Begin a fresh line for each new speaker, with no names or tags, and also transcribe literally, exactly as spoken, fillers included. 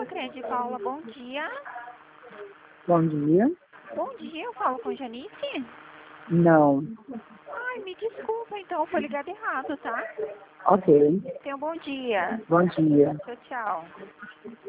Crede Paula, bom dia.
Bom dia.
Bom dia, eu falo com Janice?
Não.
Ai, me desculpa, então, foi ligado errado, tá?
Ok.
Tenha um bom dia.
Bom dia.
Tchau, tchau.